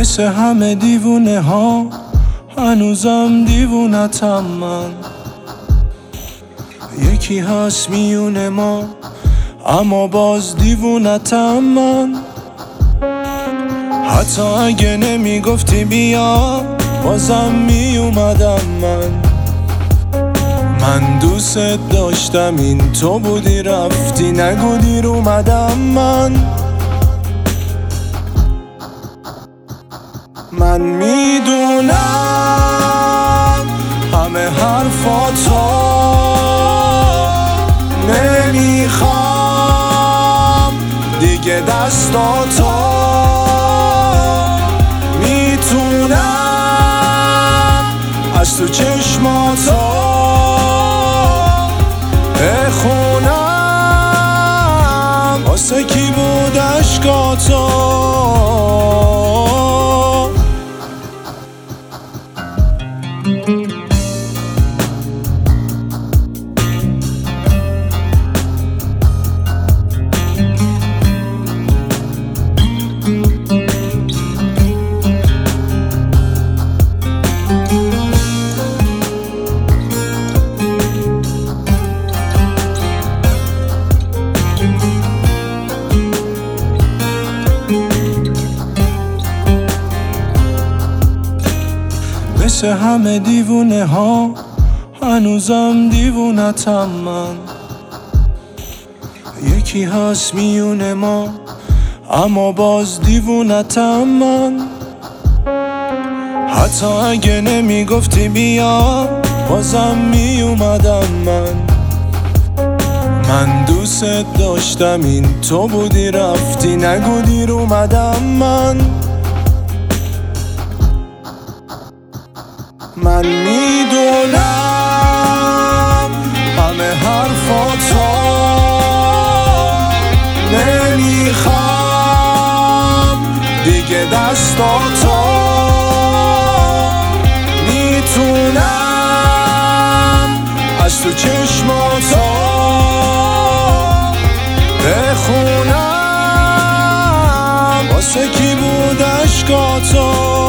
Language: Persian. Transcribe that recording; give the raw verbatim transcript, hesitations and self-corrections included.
مثل همه دیوونه ها هنوزم دیوونتم من. یکی هست میونه ما اما باز دیوونتم من. حتی اگه نمیگفتی بیا بازم میومدم من. من دوست داشتم این تو بودی رفتی نگو دیر اومدم من. من میدونم همه حرفاتو نمیخوام دیگه دستاتو میتونم از تو چشماتو بخونم واسه کی بود عشقاتو. مثل همه دیوونه ها هنوزم دیوونتم من. یکی هست میونه ما اما باز دیوونتم من. حتی اگه نمیگفتی بیا بازم میومدم من. من دوست داشتم این تو بودی رفتی نگو دیر اومدم من. من میدونم همه حرفاتو نمیخوام دیگه دستاتو میتونم از تو چشماتو بخونم واسه کی بود عشقاتو.